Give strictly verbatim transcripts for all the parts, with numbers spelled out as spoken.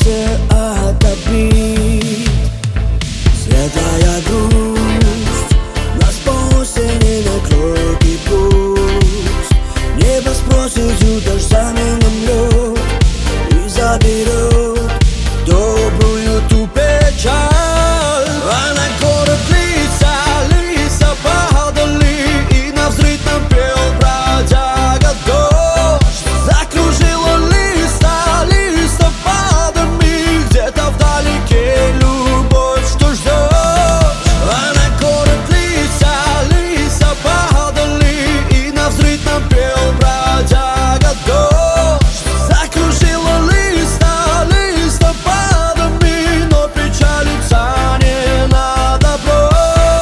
сердце от обид. Светлая грусть нас по осени накроет, и пусть небо спросит дождями нам лед и заберет добрую ту печаль. А на город лица, лица падали, и на взрыв нам пел бродяга дождь. Закружила листа листопадами, где-то вдалеке любовь, что ждет. А на город лица, лица падали, и на взрыв нам пел бродяга дождь. Закружила листа листопадами, но печалиться не надо, брось.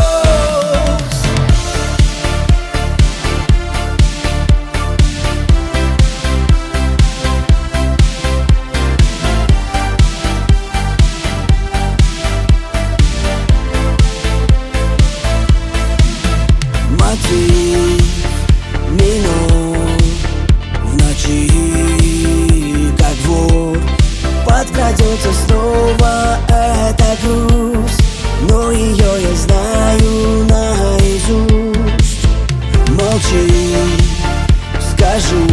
Мотив минор в ночи, как вор, подкрадется снова эта грусть, но ее я знаю наизусть. Молчи, скажу,